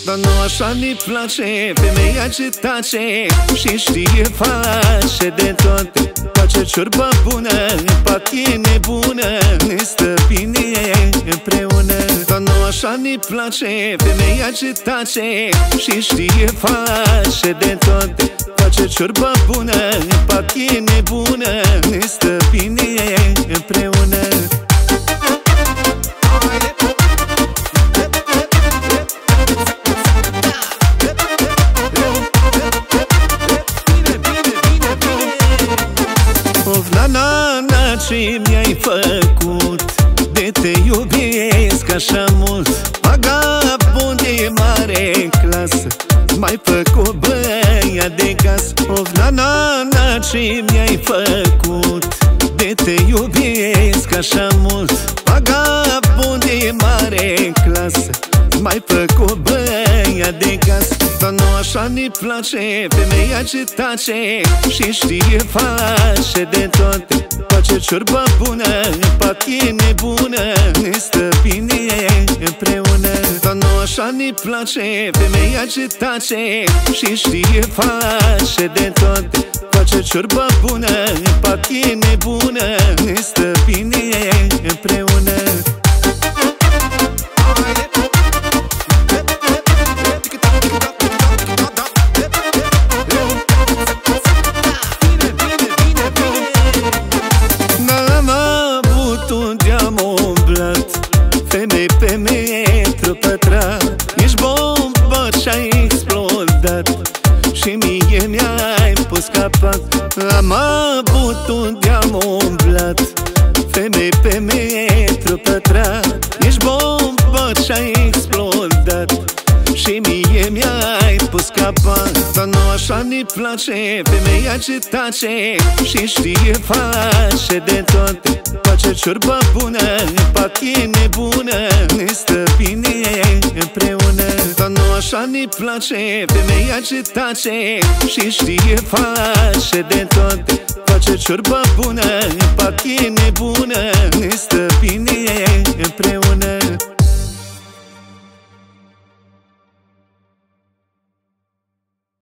Dar nu așa ne place femeia ce tace și știe face de tot. Face ciorbă bună, patie nebună, ne stă bine împreună. Dar nu așa ne place femeia ce tace și știe face de tot. Face ciorbă bună, patie nebună, ne stă bine împreună. Nana, ce mi-ai făcut? De te iubesc așa mult. Vagabonde mare clasă, mai făcut băiat de casă. Of, nana, ce mi-ai făcut? De te iubesc așa mult. Vagabonde mare clasă, mai făcut băiat de casă. Dar nu așa ne place femeia ce tace și știe face de tot. Face ciorbă bună, patie nebună, ne stă bine împreună. Dar nu așa ne place femeia ce tace și știe face de tot. Face ciorbă bună, patie nebună, ne stă bine împreună. Femei pe metru pătrat, ești bombă ce-ai explodat și mie mi-ai pus capac. Am avut unde am umblat. Femei pe metru pătrat, ești bombă ce-ai explodat și mie mi-ai pus capac. Dar nu așa ne place femeia ce tace și știe face de tot. Face ciorbă bună, patie nebună, ne stă bine împreună. Dar nu așa ne place femeia ce tace și știe face de tot. Face ciorbă bună, patie nebună, ne stă bine împreună.